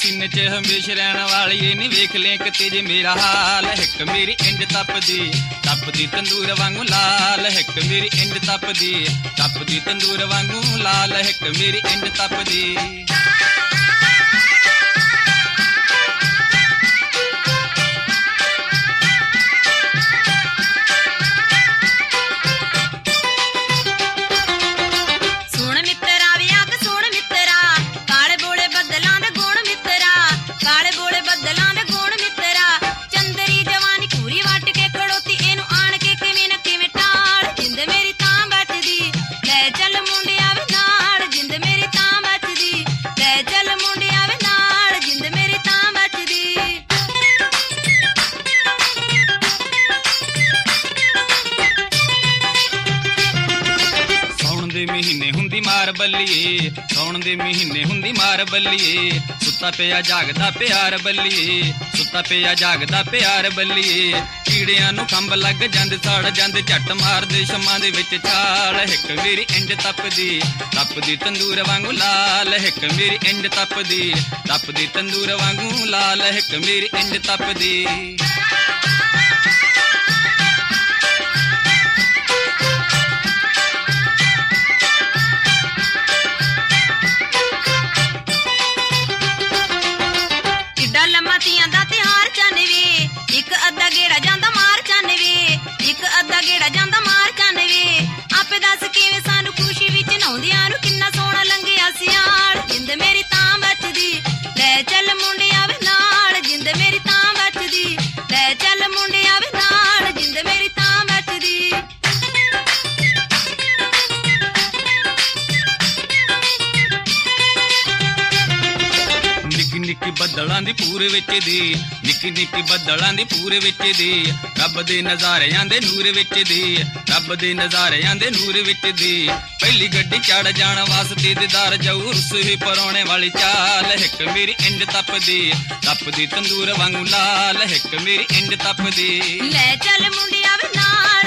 सीने च हमेश रहने वाली नी वेख ले किते जे मेरा हाल हिक मेरी इंज तपदी तंदूर वांगू लाल हिक मेरी इंज तपदी तंदूर वांगू लाल हिक मेरी इंज तपदी महीने हुंदी मार बल्लीए सौण दे महीने हुंदी मार बल्लीए सुता पिया जागदा प्यार बल्लीए सुता पिया जागदा प्यार बल्लीए कीड़ियां नूं कंब लग जांदे सड़ जांदे झट मारदे शमां दे विच छाल हिक मेरी इंज तपदी तंदूर वांगू लाल हिक मेरी इंज तपदी तंदूर वांगू लाल हिक मेरी इंज तपदी एक अद्धा गेड़ा जांदा मार चानवे एक अद्धा गेड़ा जांदा मार चानवे आपे दस किवें सानू खुशी विच नौंदियां नू किन्ना सोहना लंघिया सियाल जिंद मेरी तां बचदी ले चल मुंडिया वे नाल जिंद मेरी तां बचदी ले चल मुंडिया वे नाल जिंद मेरी तां बचदी निक्की बदलां दी पूरे विच दी निक्की बदलां दी पूरे विच दी रब दे नज़ारियां दे नूर विच दी रब दे नज़ारियां दे नूर विच दी पहली गड्डी चढ़ जाण वास्ते दीदार जाऊ रुस ही परौणे वाली चाल हिक मेरी इंज तपदी तंदूर वांगू लाल हिक मेरी इंज तपदी ले चल मुंडिया वे नाल